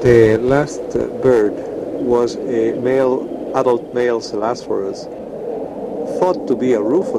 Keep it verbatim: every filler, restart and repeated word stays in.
The last uh, bird was a male, adult male Selasphorus, thought to be a Rufus.